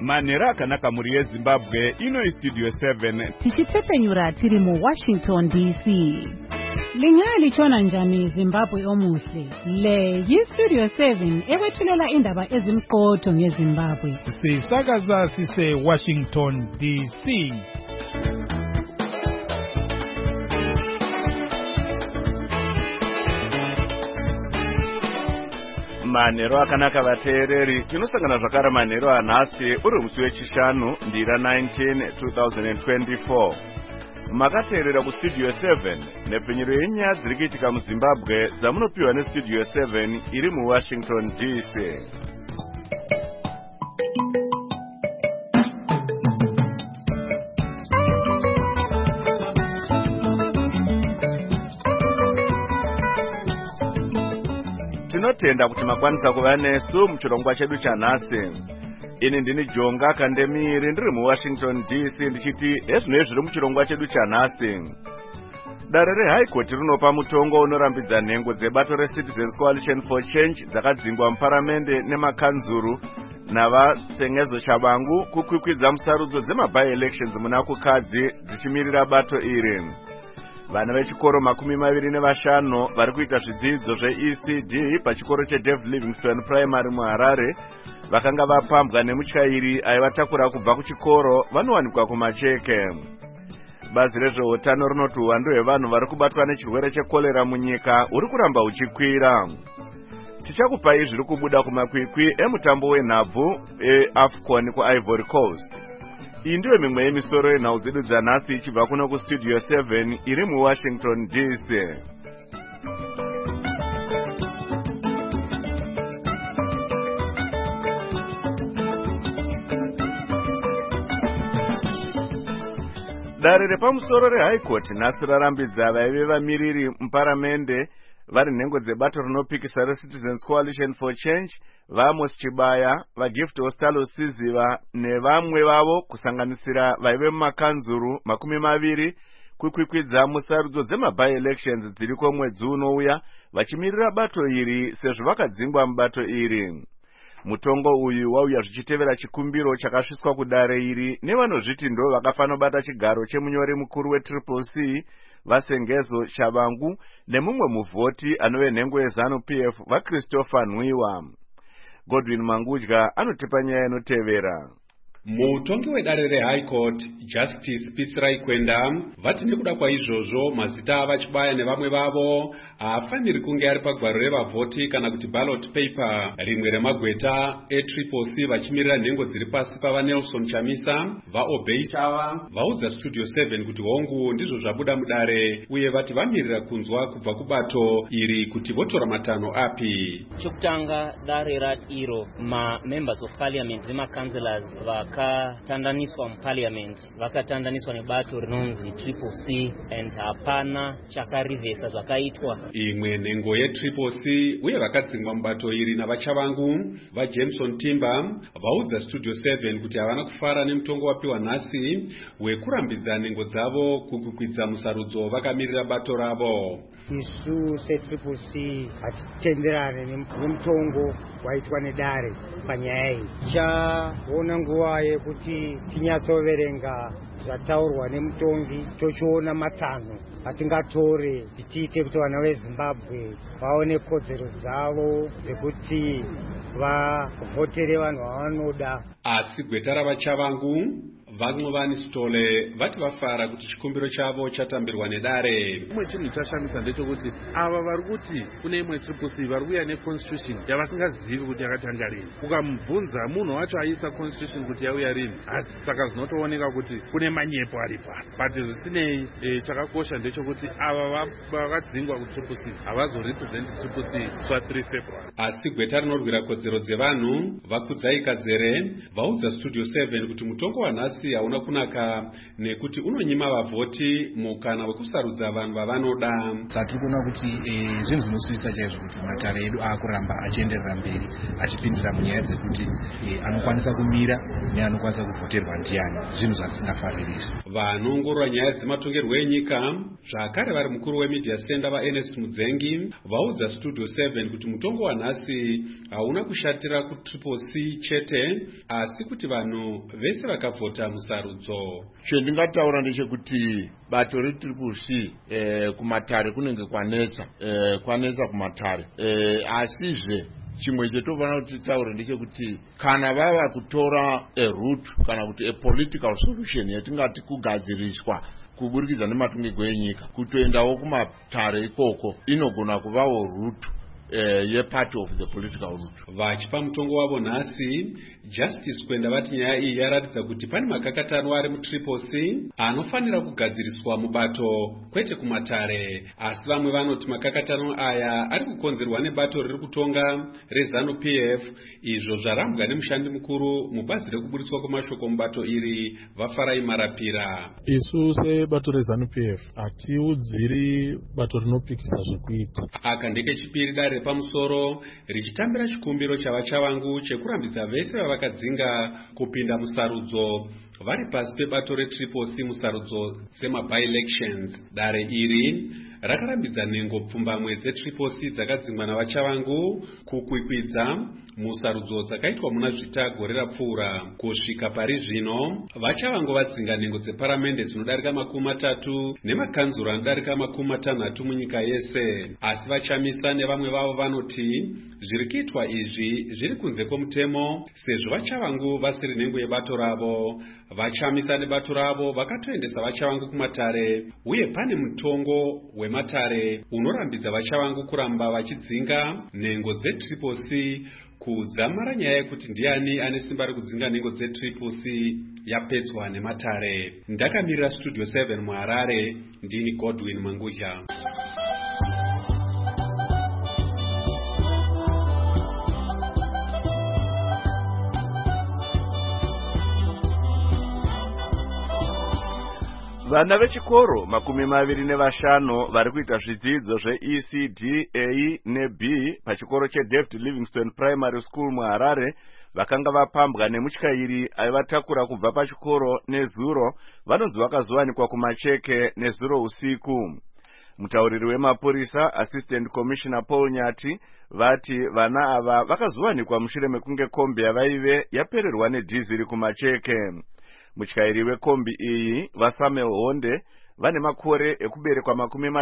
Manhero akanaka muri yeZimbabwe, ino Studio 7. Tichitepenyura tiri mu Washington DC. Lingalichona njani Zimbabwe omuhle? Le Studio 7 ewethulela indaba ezimqotho ngeZimbabwe. Sisakaza sise Washington DC. Manhero akanaka vateereri, tinosangana zvakare manhero anhasi uri musi wechishanu ndira 19 2024. Makateerera kuStudio 7 nepfenyuro yenyaya dziri kuitika muZimbabwe dzamunopiwa neStudio 7 iri muWashington DC. Tinotenda kuti makwanisa kuva nesu muchirongwa chedu chanhasi. Ini ndini Jonga Kandemiri ndiri muWashington DC ndichiti ezvinoi zviri muchirongwa chedu chanhasi. Dare reHigh Court rinopa mutongo unorambidza nhengo dzebato reCitizens Coalition for Change dzakadzingwa muparamende nemakanzuru navasengezo Shabangu kukwikwidza musarudzo dzema-by-elections muna kukadzi dzichimirira bato iri. Vana vechikoro 25 vari kuita zvidzidzo zveECD pachikoro cheDave Livingstone Primary muHarare vakanga vapambwa nemutyairi aivatakura kubva kuchikoro vanowanikwa kumacheke. Bazi rezveutano rinoti uwandu hwevanhu vari kubatwa nechirwere chekorera munyika uri kuramba uchikwira. Tichakupai zviri kubuda kumakwikwi emutambo wenhabvu eAFCON kuIvory Coast. Iyi ndiyo mimwe yemisoro yenhau dzedu dzanhasi ichibva kuno kuStudio 7 iri muWashington DC. Dare repamusoro reHigh Court nhasi rarambidza vaive vamiriri muparamende vari nhengo dzebato rinopikisa reCitizens Coalition for Change, vaAmos Chibaya, vaGift Ostalo Siziva nevamwe vavo kusanganisira vaive mumakanzuru 20 kukwikwidza musarudzo dzema-by-elections dziriko mwedzi unouya vachimirira bato iri sezvo vakadzingwa mubato iri. Mutongo uyu wauya zvichitevera chikumbiro chakasviswa kudare iri nevanozviti ndo vakafanobata chigaro chemunyori mukuru weCCC vasengezo Shabangu nemumwe muvhoti anove nhengo yeZANU-PF vaChristopher Nwiwa. Godwin Mangudya anotipa nyaya inotevera. Mutongi wedare reHigh Court Justice Pitsrai Kwenda vati nekuda kwaizvozvo mazita avachibaya nevamwe vavo haafaniri kunge ari pagwaro revavhoti kana kuti ballot paper rimwe remagweta eCCC vachimirira nhengo dziri pasi pava Nelson Chamisa, vaObey Chava vaudza Studio 7 kuti hongu ndizvo zvabuda mudare uye vati vamirira kunzwa kubva kubato iri kuti votora matanho api. Chokutanga dare iro members of parliament nemakanselors vakatandaniswa muparliament vakatandaniswa nebato rinonzi CCC and hapana chakarivhesa zvakaitwa. Imwe nhengo yeCCC uye vakadzingwa mubato iri navaChavangu vaJameson Timber vaudza Studio 7 kuti havana kufara nemutongo wapiwa nhasi wekurambidza nhengo dzavo kukwikwidza musarudzo vakamirira bato ravo. Isu seCCC hatitenderane nemutongo waitwa nedare panyaya iyi. Chaona nguva yekuti tinyatsoverenga zvataurwa nemutongi tochiona matanho atingatore tiite kuti vana veZimbabwe vaone kodzero dzavo dzekuti vavhotere vanhu vavanoda. Asi gweta ravaChavangu vaNcovani Sitole vati vafara kuti chikumbiro chavo chatambirwa nedare. Imwe chinhu chashamisa ndechekuti ava vari kuti kune imwe CCC vari kuuya neconstitution yavasingazivi kuti yakatanga rini. Ukamubvunza munhu wacho aisa constitution kuti yauya rini, asi saka zvinotooneka kuti kune manyepo ari pano. But zvisinei chakakosha ndechekuti ava vakadzingwa kuCCC havazorepresent CCC swa3 February. Asi gweta rinorwira kodzero dzevanhu vaKudzai Kadzere vaudza Studio 7 kuti mutongo wanhasi nhasi hauna kunaka nekuti unonyima vavhoti mukana wekusarudza vanhu vavanoda. Tiri kuona kuti zvinhu zvinosuvisa chaizvo kuti matare edu aakuramba achienderera mberi achipindira munyaya dzekuti anokwanisa kumira neanokwanisa kuvhoterwa ndiani, zvinhu zvatisingafariri. Vanoongorora nyaya dzematongerwo enyika zvakare vari mukuru wemedia center vaErnest Mudzengi vaudza Studio 7 kuti mutongo wanhasi hauna kushatira kutriple C chete asi kuti vanhu vese vakavhota musarudzo. Chendingataura ndechekuti bato retriple C kumatare kunenge kwanetsa kumatare, asizve chimwe chetofana kuti taure ndechekuti kana vava kutora route kana kuti a political solution yatingati kugadziriswa kuburikidza nematongerwo enyika kutoendawo kumatare ikoko inogona kuvawo route part of the political route. Vachipa mutongo wavo nhasi, Justice Kwenda vati nyaya iyi yaratidza kuti pane makakatano ari mutriple C anofanira kugadziriswa mubato kwete kumatare, asi vamwe vanoti makakatano aya ari kukonzerwa nebato riri kutonga reZANU PF, izvo zvarambwa nemushandi mukuru mubazi rekuburitswa kwemashoko mubato iri Vafarai Marapira. Isu sebato reZANU PF hatiudziri bato rinopikisa zvekuita. Aka ndekechipiri dare pamusoro richitambira chikumbiro chavachavangu chekurambidza vese vavakadzinga kupinda musarudzo vari pasi pebato retriple C musarudzo dzema-by-elections. Dare iri rakarambidza nhengo pfumbamwe dzetriple C dzakadzingwa navachavangu kukwikwidza musarudzo dzakaitwa muna zvita gore rapfuura. Kusvika pari zvino vachavangu vadzinga nhengo dzeparamende dzinodarika 30 nemakanzuro anodarika 60 munyika yese, asi vachamisa nevamwe vavo vanoti zviri kuitwa izvi zviri kunze kwomutemo sezvo vachavangu vasiri nhengo yebato ravo. Vachamisa nebato ravo vakatoendesa vachavangu kumatare, uye pane mutongo wematare unorambidza vachavangu kuramba vachidzinga nhengo dzetriple C kudzamara nyaya yekuti ndiani ane simba rekudzinga nhengo dzetriple C yapedzwa nematare. Ndakamirira Studio 7 muHarare, ndini Godwin Mangudya. Vana vechikoro 25 vari kuita zvidzidzo zveECD A neB pachikoro cheDavid Livingstone Primary School muHarare vakanga vapambwa nemutyairi aivatakura kubva pachikoro nezuro vanonzi vakazowanikwa kumacheke nezuro usiku. Mutauriri wemapurisa Assistant Commissioner Paul Nyati vati vana ava vakazowanikwa mushure mekunge kombi yavaive yapererwa nedhiziri kumacheke. Mutyairi wekombi iyi vaSamuel Honde vane makore ekuberekwa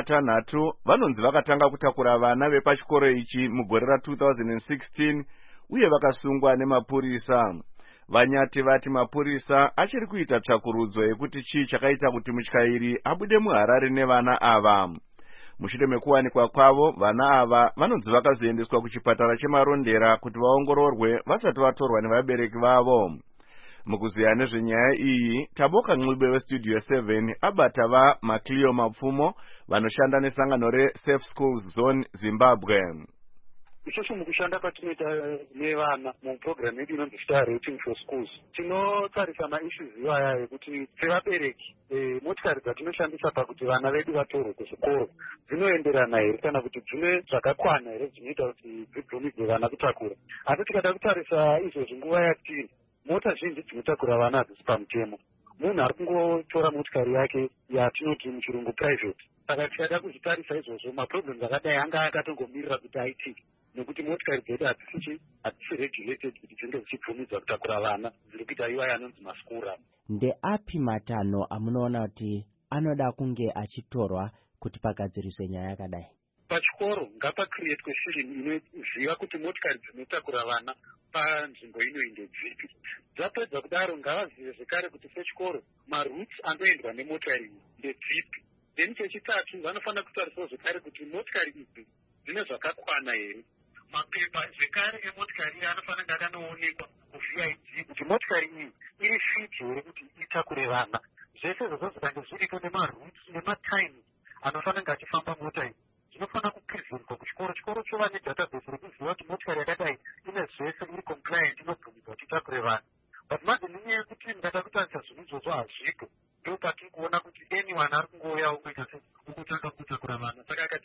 60 vanonzi vakatanga kutakura vana vepachikoro ichi mugore ra2016 uye vakasungwa nemapurisa. Vanyati vati mapurisa achiri kuita tsvakurudzo yekuti chii chakaita kuti mutyairi abude muHarare nevana ava. Mushure mekuwanikwa kwavo vana ava vanonzi vakazoendeswa kuchipatara chemarondera kuti vaongororwe vasati vatorwa nevabereki vavo. Mukuziya nezvenyaya iyi taboka Ncube weStudio 7 abata vaMacleo Mapfumo vanoshanda nesangano reSafe Schools Zone Zimbabwe. Isusu mukushanda patinoita nevana muprogramu yedu inonzi Star Rating for Schools tinotarisa maissues iwaya ekuti sevabereki motikari dzatinoshandisa pakuti vana vedu vatorwe kuzvikoro dzinoenderana here kana kuti dzine zvakakwana here dzinoita kuti dzibvumidze vana kutakura. Asi tikada kutarisa izvozvi nguva yatiri mota zhinji dzinotakura vana hadzisi pamutemo. Munhu ari kungotora motikari yake yatinoti muchirungu private. Saka tikada kuzvitarisa izvozvo maproblems akadai anga akatongomirira kuti aitike nekuti motikari dzedu hadzisi regulated kuti dzinge dzichibvumidza kutakura vana dziri kuita iwaya anonzi maskura. Ndeapi matanho amunoona kuti anoda kunge achitorwa kuti pagadziriswe nyaya yakadai? Pachikoro ngapacreatwe filimu inoziva kuti motikari dzinotakura vana panzvimbo inoinde dzipi. Dzapedza kudaro ngavazive zvekare kuti sechikoro maroots anoendwa nemotikari ndedzipi. Then chechitatu vanofanira kutariswa zvekare kuti motikari idzi dzine zvakakwana here. Mapepa zvekare emotikari anofanira kunge akanoonekwa kuVID kuti motikari iyi iri fit here kuti itakure vana. Zvese izvozvo zvikange zviripo nemaroots nematimes anofanira kunge achifamba mota iyi zvinofanira kupreservwa kuchikoro. Chikoro chova nedatabase rekuziva kuti motikari yakadai ine zvese iri compliant inobvumidzwa kuti itakure vana. But manje nenyaya yekuti ndada kutarisa zvinhu izvo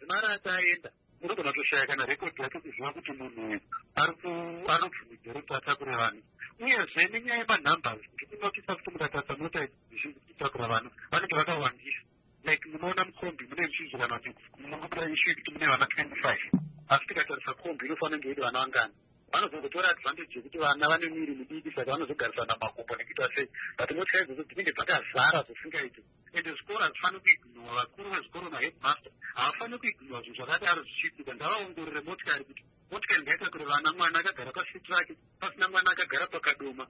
mari ataenda unogona kutoshaya kana rekodhi yacho kuziva kuti munhu uyu anobvumidza kuti atakure vanhu. Uyezve nenyaya yemanhambers ndikunotisa kuti mukatarisa mota zhinji kutakura vanhu vanenge vakawandisa. Like munoona mukombi mune mchizikana kuti munokubuda ishu yekuti mune vana 25 asi tikatarisa kombi inofanira kunge iri vana vangani. Vanozotora advantage yekuti vana vane miviri midiki saka vanozogarisana makombo nekuita sei, but motya idzodzo dzinenge dzakazara zvisingaiti. Ende zvikoro hazvifaniri kuignora, vakuru vezvikoro maheadmaster havafaniri kuignora zvinhu zvakadaro zvichiitika. Ngavaongorore motikari kuti motikari ngaitakure vana, mwana akagara pasiti rake pasina mwana akagara pakadoma.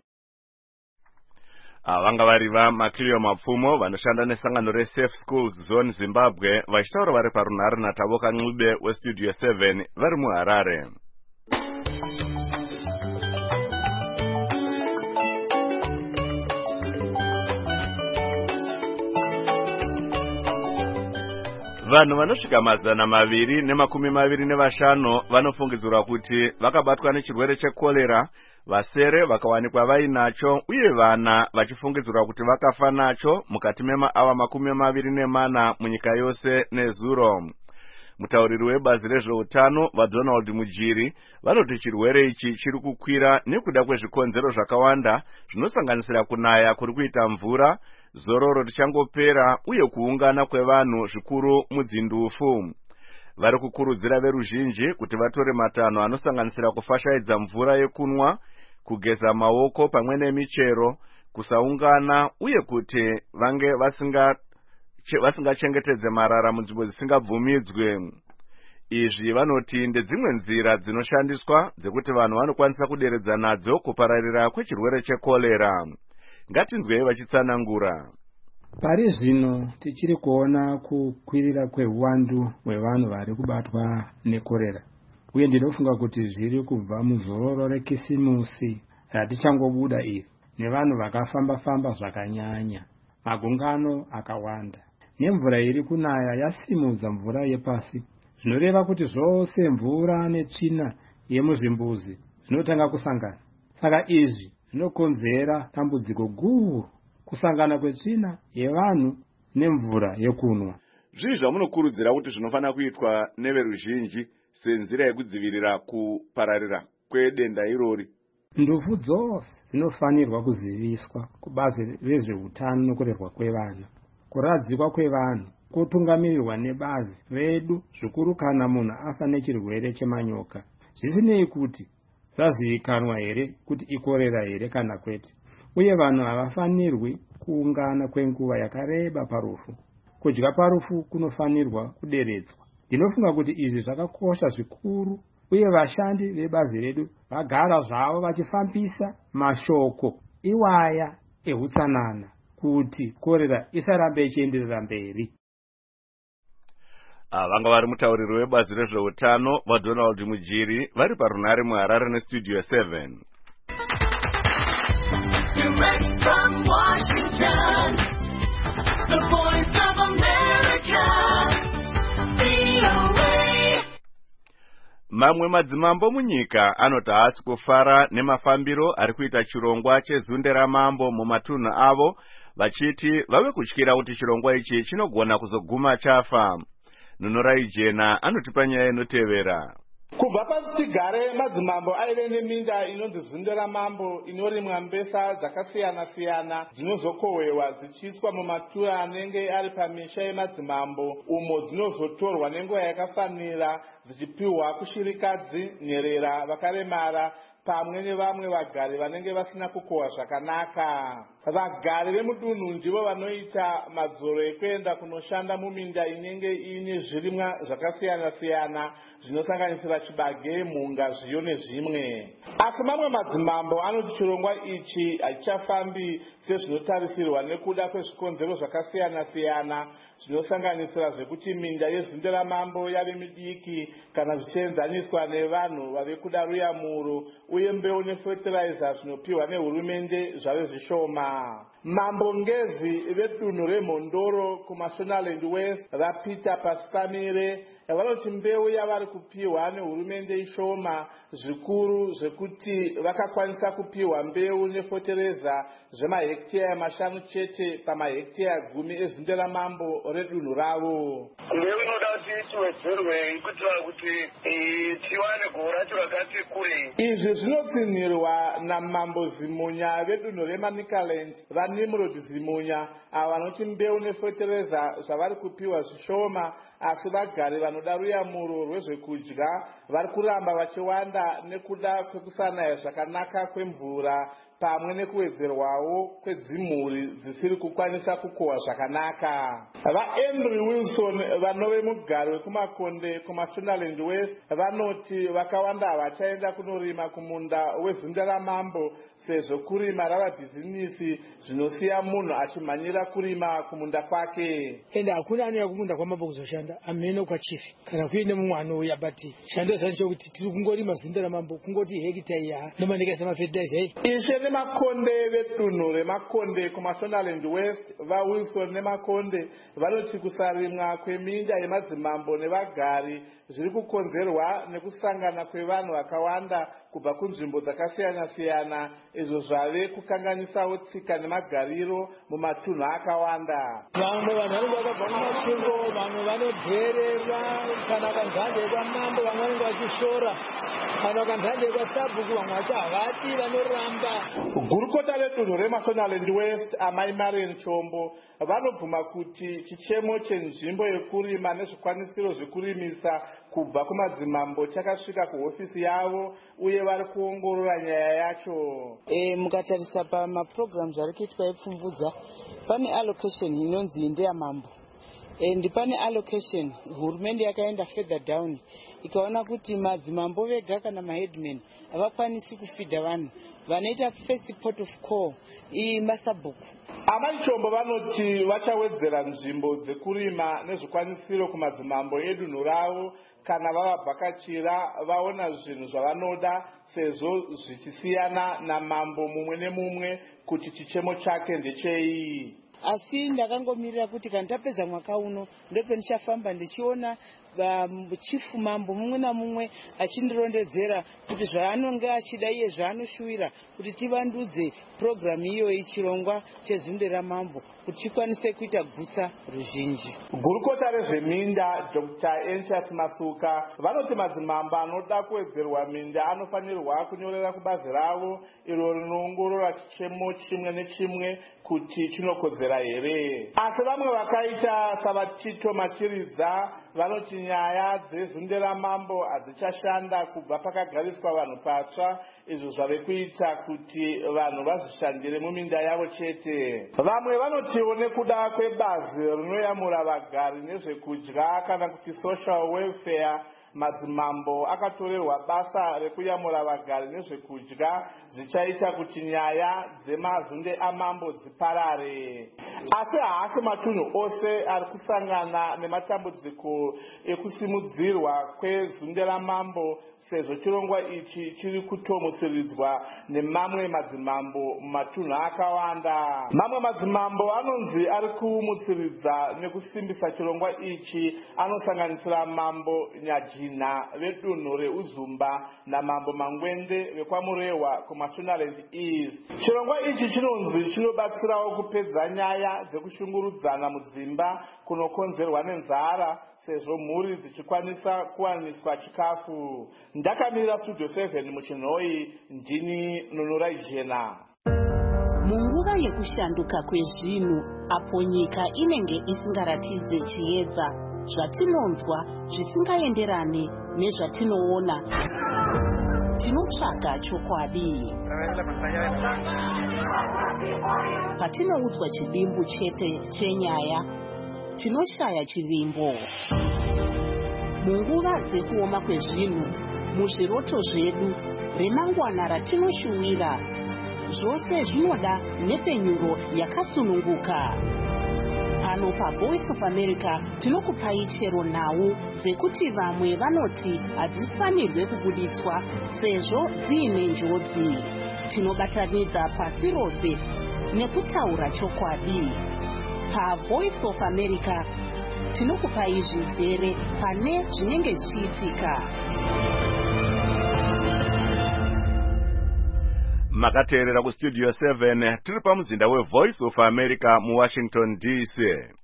Vanga vari vaMacleo Mapfumo vanoshanda nesangano reSafe Schools Zone Zimbabwe vachitaura vari parunhare naTavoka Ncube weStudio 7 vari muHarare. Vanhu vanosvika 225 vanofungidzirwa kuti vakabatwa nechirwere chekolera, vasere vakawanikwa vainacho uye vana vachifungidzirwa kuti vakafa nacho mukati memaawa 24 munyika yose nezuro. Mutauriri webazi rezveutano vaDonald Mujiri vanoti chirwere ichi chiri kukwira nekuda kwezvikonzero zvakawanda zvinosanganisira kunaya kuri kuita mvura, zororo richangopera uye kuungana kwevanhu zvikuru mudzindufu. Vari kukurudzira veruzhinji kuti vatore matanho anosanganisira kufashaidza mvura yekunwa, kugeza maoko pamwe nemichero, kusaungana uye kuti vange vasingachengetedze marara munzvimbo dzisingabvumidzwe. Izvi vanoti ndedzimwe nzira dzinoshandiswa dzekuti vanhu vanokwanisa kuderedza nadzo kupararira kwechirwere chekolera. Ngatinzwei vachitsanangura. Pari zvino tichiri kuona kukwirira kwehuwandu hwevanhu vari kubatwa nekorera, uye ndinofunga kuti zviri kubva muzororo rekisimusi ratichangobuda iri, nevanhu vakafamba-famba zvakanyanya, magungano akawanda, nemvura iri kunaya yasimudza mvura yepasi. Zvinoreva kuti zvose mvura netsvina yemuzvimbuzi zvinotanga kusangana. Saka izvi zvinokonzera dambudziko guru, kusangana kwetsvina yevanhu nemvura yekunwa. Zvii zvamunokurudzira kuti zvinofanira kuitwa neveruzhinji senzira yekudzivirira kupararira kwedenda irori? Ndufu dzose dzinofanirwa kuziviswa kubazi rezveutano nokurerwa kwevana. Kuradzikwa kwevanhu kutungamirirwa nebazi redu zvikuru kana munhu afa nechirwere chemanyoka, zvisinei kuti zazivikanwa here kuti ikorera here kana kwete. Uye vanhu havafanirwi kuungana kwenguva yakareba parufu. Kudya parufu kunofanirwa kuderedzwa. Ndinofunga kuti izvi zvakakosha zvikuru, uye vashandi vebazi redu vagara zvavo vachifambisa mashoko iwaya ehutsanana kuti korera isarambe ichienderera mberi. Vanga vari mutauriri webazi rezveutano vaDonald Mujiri vari parunhare muHarare neStudio 7. Direct from Washington, the Voice of America, VOA. Mamwe madzimambo munyika anoti haasi kufara nemafambiro ari kuita chirongwa chezunde ramambo mumatunhu avo, vachiti vave kutyira kuti chirongwa ichi chinogona kuzoguma chafa. Nunorai Jena anotipa nyaya inotevera. Kubva pachigare madzimambo aive neminda inonzi zunde ramambo inorimwa mbesa dzakasiyana-siyana dzinozokohwewa dzichiiswa mumatura anenge ari pamisha yemadzimambo, umo dzinozotorwa nenguva yakafanira dzichipiwa kushirikadzi, nherera, vakaremara pamwe nevamwe vagari vanenge vasina kukohwa zvakanaka. Vagari vemudunhu ndivo vanoita madzoro ekuenda kunoshanda muminda inenge ine zvirimwa zvakasiyana-siyana zvinosanganisira chibage, mhunga, zviyo nezvimwe. Asi mamwe madzimambo anoti chirongwa ichi hachichafambi sezvinotarisirwa nekuda kwezvikonzero zvakasiyana-siyana zvinosanganisira zvekuti minda yezunde ramambo yave midiki kana zvichienzaniswa nevanhu vave kuda ruyamuro, uye mbeu nefertilizer zvinopiwa nehurumende zvave zvishoma. Mambo Ngezi vedunhu remhondoro kuMashonaland West vaPeter Pastamire vanoti mbeu yavari kupiwa nehurumende ishoma zvikuru zvekuti vakakwanisa kupiwa mbeu nefotereza zvemahekiteya 5 chete pamahekiteya 10 ezunderamambo redunhu ravo. Mbeu inoda kuti tiwedzerwe kuitira kuti tiwane govo racho rakati kurei. Izvi zvinotsinhirwa namambo Zimunya vedunhu reManicaland vaNimrod Zimunya ava vanoti mbeu nefotereza zvavari kupiwa zvishoma, asi vagari vanoda ruyamuro rwezvekudya vari kuramba vachiwanda nekuda kwekusanaya zvakanaka kwemvura pamwe nekuwedzerwawo kwedzimhuri dzisiri kukwanisa kukohwa zvakanaka. VaAndrew Wilson vanove mugari wekumakonde kuMashonaland West vanoti vakawanda havachaenda kunorima kumunda wezunderamambo sezvo kurima rava bhizinisi zvinosiya munhu achimhanyira kurima kumunda kwake. Ende hakuna anouya kumunda kwamambo kuzoshanda amhene kwachifi kana kuine mumwe anouya, but shando zacho kuti tiri kungorima zunderamambo kungoti hekita iya nomanekaisa mafetilizer. Ishe nemakonde vedunhu remakonde kuMashonaland West vaWilson nemakonde vanoti kusarimwa kweminda yemadzimambo nevagari zviri kukonzerwa nekusangana kwevanhu vakawanda kubva kunzvimbo dzakasiyana-siyana, izvo zvave kukanganisawo tsika nemagariro mumatunhu akawanda. Vamwe vanhu vanenge vakabva kumatungo, vamwe vanodherera kana kanzande kwamambo, vamwe vanenge vachishora kana kanzande kwasabhuku, vamwe vacho havati vanoramba. Gurukota redunhu reMashonaland West amai Marian Chombo vanobvuma kuti chichemo chenzvimbo yekurima nezvikwanisiro zvekurimisa kubva kumadzimambo chakasvika kuhofisi yavo uye vari kuongorora nyaya yacho. Mukatarisa pamaprograms ari kuitwa epfumvudza pane allocation inonzi ndeyamambo, and pane allocation hurumende yakaenda further down ikaona kuti madzimambo vega kana maheadmen havakwanisi kufidha vanhu, vanoita first port of call masabhuku. Amai Chombo vanoti vachawedzera nzvimbo dzekurima nezvikwanisiro kumadzimambo edunhu ravo kana vavabvakachira vaona zvinhu zvavanoda, sezvo zvichisiyana namambo mumwe nemumwe kuti chichemo chake ndechei. Asi ndakangomirira kuti kana tapedza mwaka uno ndopenichafamba ndichiona chifu mambo mumwe namumwe achindirondedzera kuti zvaanonge achida iye zvaanoshuwira kuti tivandudze programu iyoyi chirongwa chezunderamambo kuti chikwanise kuita gutsa ruzhinji. Gurukota rezveminda Dr. Enchas Masuka vanoti madzimambo anoda kuwedzerwa minda anofanirwa kunyorera kubazi ravo iro rinoongorora chichemo chimwe nechimwe kuti chinokodzera here. Asi vamwe vakaita savatito Machiridza vanoti nyaya dzezunderamambo hadzichashanda kubva pakagariswa vanhu patsva, izvo zvave kuita kuti vanhu vazvishandire muminda yavo chete. Vamwe vanotiwo nekuda kwebazi rinoyamura vagari nezvekudya kana kuti social welfare, madzimambo akatorerwa basa rekuyamura vagari nezvekudya zvichaita kuti nyaya dzemazunde amambo dziparare. Asi haasi matunhu ose ari kusangana nematambudziko ekusimudzirwa kwezunderamambo, sezvo chirongwa ichi chiri kutomutsiridzwa nemamwe madzimambo mumatunhu akawanda. Mamwe madzimambo anonzi ari kumutsiridza nekusimbisa chirongwa ichi anosanganisira mambo Nyajina vedunhu reUzumba namambo Mangwende vekwamurehwa kuMashonaland East. Chirongwa ichi chinonzi chinobatsirawo kupedza nyaya dzekushungurudzana mudzimba kunokonzerwa nenzara, sezvo mhuri dzichikwanisa kuwaniswa chikafu. Ndakamira Studio 7 muchinhoi, ndini Nunurai Jena. Munguva yekushanduka kwezvinhu apo nyika inenge isingaratidze chiedza, zvatinonzwa zvisingaenderane nezvatinoona, tinotsvaga chokwadi. Patinoudzwa chidimbu chete chenyaya, tinoshaya chivimbo. Munguva dzekuoma kwezvinhu, muzviroto zvedu, remangwana ratinoshuwira, zvose zvinoda nepenyuro yakasununguka. Pano paVoice of America tinokupai chero nhau dzekuti vamwe vanoti hadzifanirwe kubuditswa sezvo dziine njodzi. Tinobatanidza pasi rose nekutaura chokwadi. PaVoice of America tinokupai zvizere pane zvinenge zvichiitika. Makateerera ku Studio 7 tiri pamuzinda we Voice of America mu Washington DC.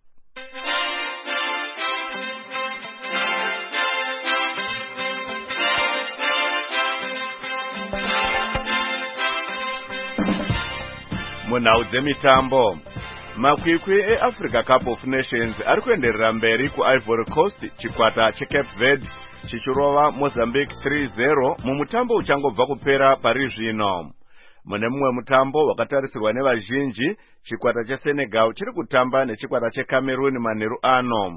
Munhau dzemitambo, makwikwi eAfrica Cup of Nations ari kuenderera mberi kuIvory Coast chikwata cheCape Verde chichirova Mozambique 3-0 mumutambo uchangobva kupera pari zvino. Mune mumwe mutambo wakatarisirwa nevazhinji, chikwata cheSenegal chiri kutamba nechikwata cheCameroon manheru ano.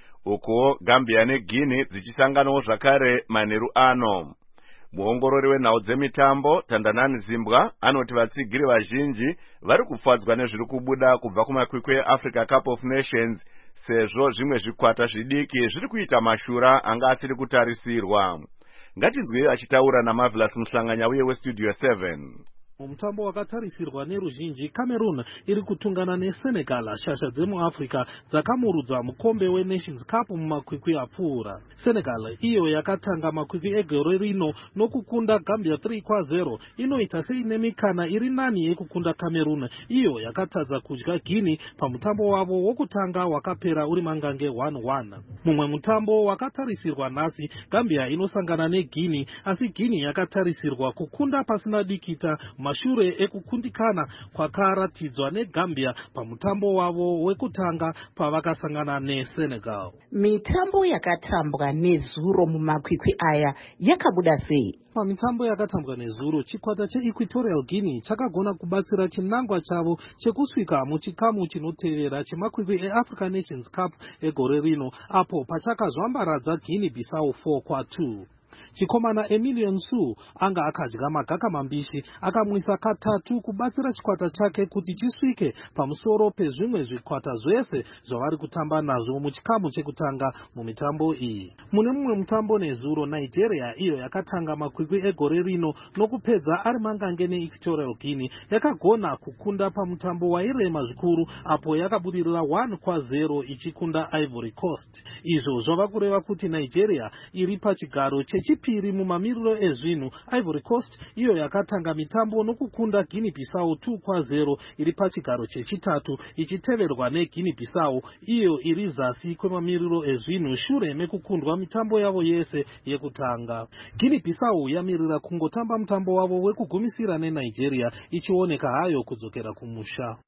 Uko Gambia neGuinea dzichisanganawo zvakare manheru ano. Muongorori wenhau dzemitambo Tandanani Zimbwa anoti vatsigiri vazhinji vari kufadzwa nezviri kubuda kubva kumakwikwi eAfrica Cup of Nations sezvo zvimwe zvikwata zvidiki zviri kuita mashura anga asiri kutarisirwa. Ngatinzwe achitaura naMarvelous Muhlanganya uye weStudio 7. Mutambo wakatarisirwa neruzhinji, Cameroon iri kutungana neSenegal, shasha dzemuAfrica dzakamurudza mukombe weNations Cup mumakwikwi apfuura. Senegal iyo yakatanga makwikwi egore rino nokukunda Gambia 3-0 inoita seine mikana iri nani yekukunda Cameroon iyo yakatadza kudya Guinea pamutambo wavo wokutanga wakapera uri mangange 1-1. Mumwe mutambo wakatarisirwa nhasi, Gambia inosangana neGuinea, asi Guinea yakatarisirwa kukunda pasina dikita mashure ekukundikana kwakaratidzwa neGambia pamutambo wavo wekutanga pavakasangana neSenegal. Mitambo yakatambwa nezuro mumakwikwi aya yakabuda sei? Pamitambo yakatambwa nezuro, chikwata cheEquatorial Guinea chakagona kubatsira chinangwa chavo chekusvika muchikamu chinotevera chemakwikwi eAfrican Nations Cup egore rino, apo pachakazvambaradza Guinea Bissau 4-2. Chikomana Emilion Su anga akadya magaka mambishi akamwisa katatu kubatsira chikwata chake kuti chisvike pamusoro pezvimwe zvikwata zvese zvavari kutamba nazvo muchikamu chekutanga mumitambo iyi. Mune mumwe mutambo nezuro, Nigeria iyo yakatanga makwikwi egore rino nokupedza ari mangange neEquatorial Guinea yakagona kukunda pamutambo wairema zvikuru apo yakabudirira 1-0 ichikunda Ivory Coast. Izvo zvava kureva kuti Nigeria iri pachigaro chechipiri mumamiriro ezvinhu. Ivory Coast iyo yakatanga mitambo nokukunda Guinea Bissau 2-0 iri pachigaro chechitatu ichiteverwa neGuinea Bissau iyo iri zasi kwemamiriro ezvinhu shure mekukundwa mitambo yavo yese yekutanga. Guinea Bissau yamirira kungotamba mutambo wavo wekugumisira neNigeria ichioneka hayo kudzokera kumusha.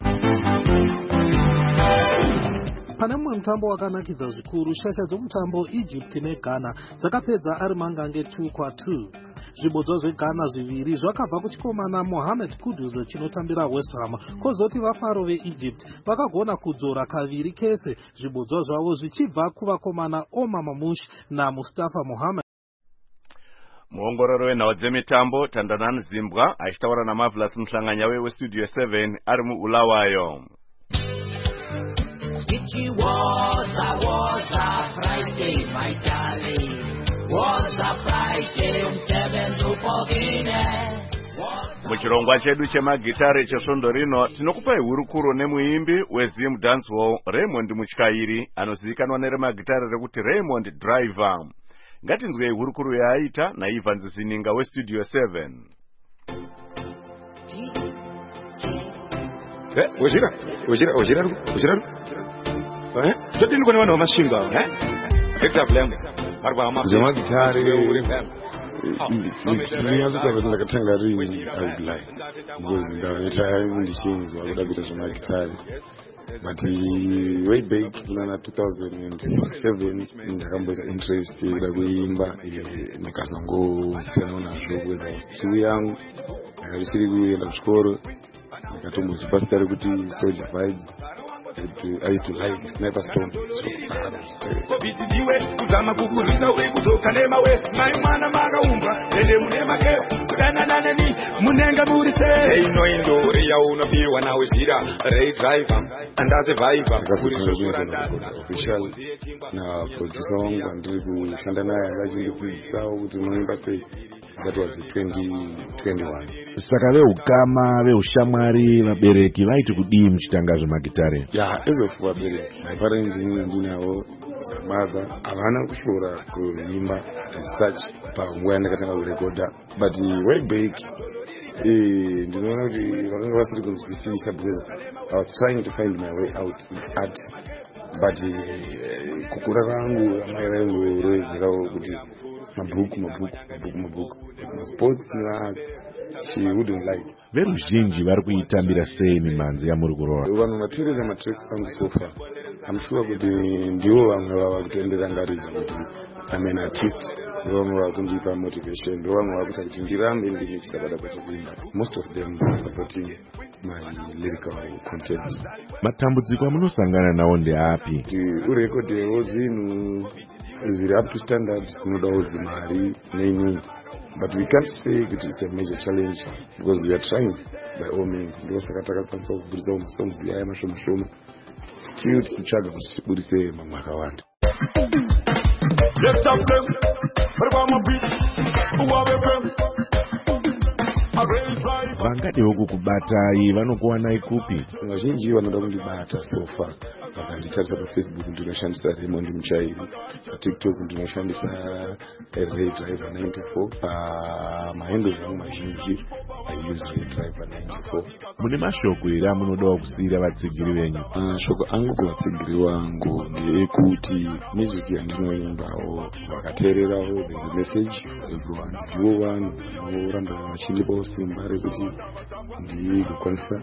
Pane mumwe mutambo wakanakidza zvikuru, shasha dzomutambo Egypt neGhana dzakapedza ari mangange 2-2. Zvibodzwa zveGhana zviviri zvakabva kuchikomana Mohamed Kudus chinotambira West Ham, kozoti vafaro veEgypt vakagona kudzora kaviri kese, zvibodzwa zvavo zvichibva kuvakomana Omar Mamush naMustafa Mohamed. Muongorori wenhau dzemitambo Tandanani Zimbwa achitaura naMarvelous Muhlanganya weStudio 7 ari muUlawayo. It was a Friday, my darling. Was a Friday, umsebenzi upogine. Muchirongwa chedu chemagitare chesvondo rino tinokupai hurukuro nemuimbi weZim Dancehall Raymond Muchikairi anozivikanwa neremagitare rekuti Raymond Driver. Ngatinzwei hurukuro yaaita naIvan Zininga weStudio 7. Ojira. Totini kone vanhu vamasvinga zvemagitare ndinyakuta kuti ndakatanga rini audly because ndavanoita ndichinzwa kuda kuita zvemagitare but way back nana 2007 ndakamboita interest kuda kuimba ndikazongosiyanawo nazvo because I was too young ndakachiri kuenda kuchikoro ndakatombozvipa zita rekuti Soldier Vibes. I used to like Sniper Storm. Kuzama kukurisa uri kuzoka nemawe maimana makaumba ende mune make kudanana neni munenga murise ino indori yaunopiwa nawe zira Ray Driver andaze Viber official na producer wangu andiri kushanda naye akachindidzidzisawo kuti unoimba sei. That was 2021. Saka veukama veushamwari vabereki vaiti kudii muchitanga zvemagitare? Yeah, ezofu vabereki varenji ndinawo mother havana kushora kuimba as such panguva yandakatanga kurekodha but way back ndinoona kuti vakanga vasiri kunzwisisa because I was trying to find my way out in art but kukura kwangu amai vaingorovedzerawo kuti mabhuku sports she wouldn't like. Veruzhinji vari kuitambira sei mimhanzi yamuri kurora? Vanhu vateerera matracks angu so far I'm sure kuti ndivo vamwe vava kutoendera ngaridzi kuti I'm an artist, vamwe vava kundipa motivation, vamwe vava kuita kuti ndirambe ndine chikabata kwachekuimba. Most of them are supporting my lyrical content. Matambudziko amunosangana nawo ndeapi? Kuti urekodhewo zvinhu zviri up to standard unodawo dzimari neinini. But we can't say that it's a major challenge because we are trying by all means. Because takataka kubudisa songs aya mashoma still tichitsvaga kuti tibudise mamwe akawanda. Vangadewo kukubatai vanokuwanai kupi? Vazhinji vanoda kundibata so far. Vakanditarisa paFacebook ndinoshandisa Raymond Muchairi, paTikTok ndinoshandisa Ray Driver 94, pamahandles angu mazhinji I use Ray Driver 94. Mune mashoko ere amunodawo kusiyira vatsigiri venyu? Mashoko angu kuvatsigiri vangu ndeekuti music yandinoimbawo vakateererawo there's a message for everyone. Ndivo vanhu vanoramba vachindipawo simba rekuti ndigokwanisa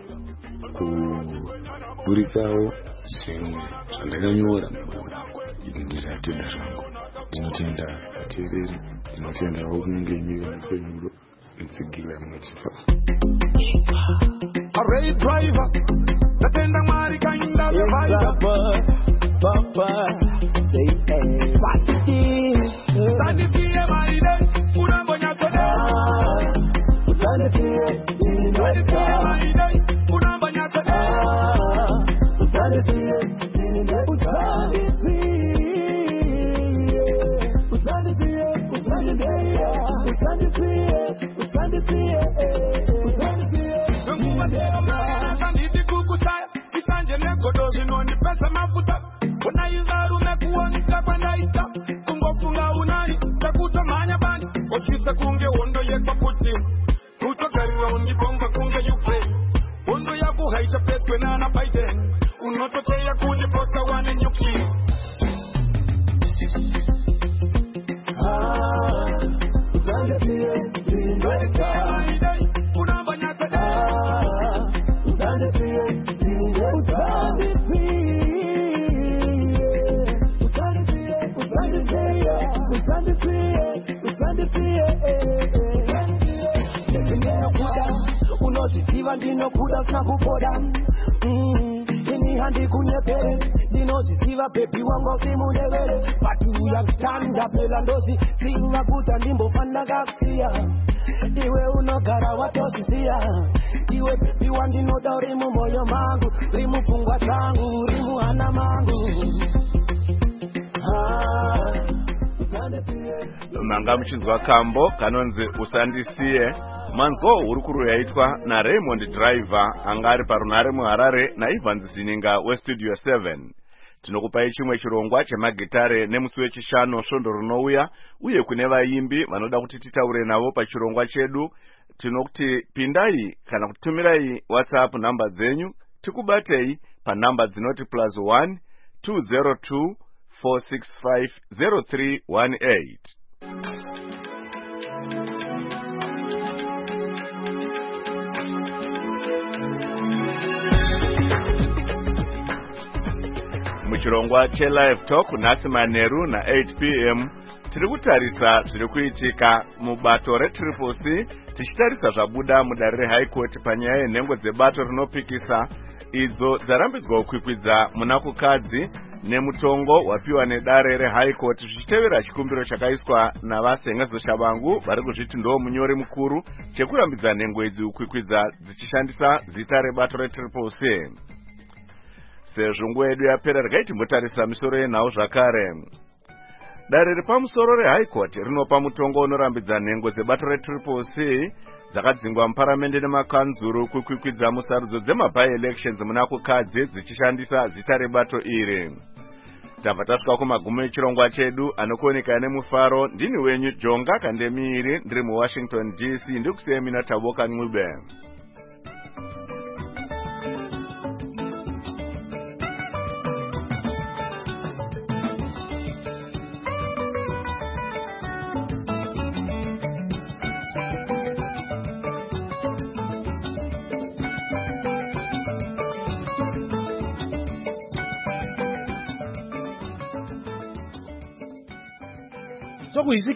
kuburitsawo zvinhu zvandakanyora mumwoyo mangu. Ndizatenda zvangu, ndinotenda vateereri, ndinotendawo kunge imiwo mupenyuro nitsigire munotifa. Ray Driver, natenda mwari kainda Papa, say Sandisie maide, unambonya soda. Sandisie maide, unambonya soda. Pesa mafuta unaiza rume kuonita kwanaita kungofunga unani takutamanya bani ochisa kunge ondo yekwa kuti utogarira undibonga kunge Ukraine ondo yaku haita petwe nana Biden unototeya kunde posa wane nyuki unozisiva ndinokuda sakupoda ini handi kunyepere ndinozisiva bebi wangu simudevere patuya kutanda pela ndosi singakuta ndimbofana kakusiya iwe unogara watosisiya iwe bebi wandinoda uri mumoyo mangu uri mupfungwa dzangu uri muhana mangu manga muchinzwa kambo kanonzi usandisiye manzwo uri kuru yaitwa naRaymond Driver anga ari parunare muHarare naIvans Zininga westudio 7. Tinokupai chimwe chirongwa chemagitare nemusi wechishanu svondo runouya uye kune vaimbi vanoda kuti titaure navo pachirongwa chedu. Tinokuti pindai kana kutumirai WhatsApp namba dzenyu tikubatei panamba dzinoti +1 202 465 0318. Muchirongwa che-live talk nhasi manheru na8 p.m. tiri kutarisa zviri kuitika mubato reCCC tichitarisa zvabuda mudare reHigh Court panyaya yenhengo dzebato rinopikisa idzo dzarambidzwa kukwikwidza munakukadzi nemutongo wapiwa nedare reHigh Court zvichitevera chikumbiro chakaiswa navasengezo shavangu vari kuzviti ndo munyori mukuru chekurambidza nhengo idzi kukwikwidza dzichishandisa zita rebato reCCC. Sezvo nguva yedu yapera regai timbotarisa misoro yenhau zvakare. Dare repamusoro reHigh Court rinopa mutongo unorambidza nhengo dzebato reCCC dzakadzingwa muparamende nemakanzuru kukwikwidza musarudzo dzema-by-elections muna kukadzi dzichishandisa zita rebato iri. tabva tasvika kumagumo echirongwa chedu anokuoneka nemufaro. Ndini wenyu Jonga Kandemiri, ndiri muWashington DC. Ndikusiyemi naTaboka Ncube. So